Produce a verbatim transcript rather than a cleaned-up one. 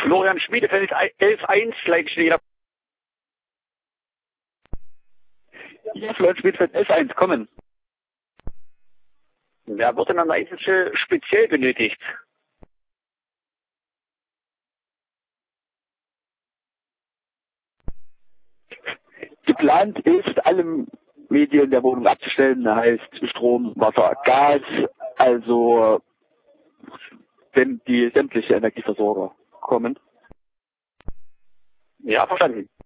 Florian Schmiedefeld elf eins, gleich steht. Ja, Florian Schmiedefeld elf eins, kommen. Wer wird denn an der Einsätze speziell benötigt? Geplant ist, alle Medien der Wohnung abzustellen, das heißt Strom, Wasser, Gas, also wenn die sämtliche Energieversorger kommen. Ja, verstanden.